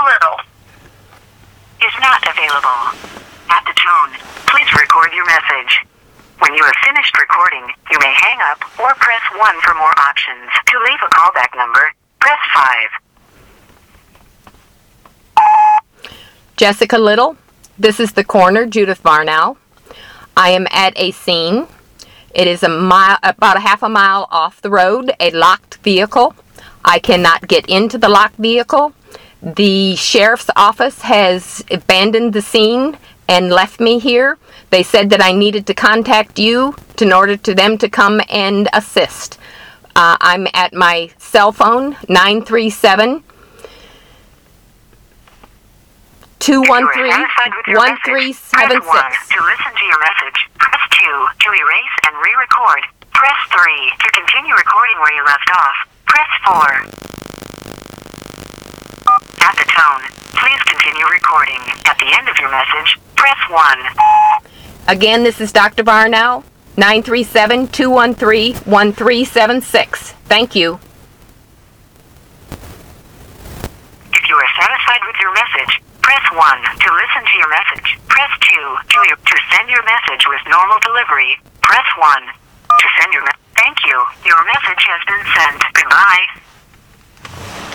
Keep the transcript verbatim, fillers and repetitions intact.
Little is not available. At the tone, please record your message. When you have finished recording, you may hang up or press one for more options. To leave a callback number, press five. Jessica Little, this is the coroner, Judith Varnow. I am at a scene. It is a mile, about a half a mile off the road, a locked vehicle. I cannot get into the locked vehicle. The sheriff's office has abandoned the scene and left me here. They said that I needed to contact you in order to them to come and assist. Uh, I'm at my cell phone, nine three seven, two one three, one three seven six. To listen to your message, press two. To erase and re-record, press three. To continue recording where you left off, press four. At the tone, please continue recording. At the end of your message, press one. Again, this is Doctor Varnow, nine three seven, two one three, one three seven six. Thank you. If you are satisfied with your message, press one. To listen to your message, press two. To, to send your message with normal delivery, press one. To send your message, thank you. Your message has been sent. Goodbye.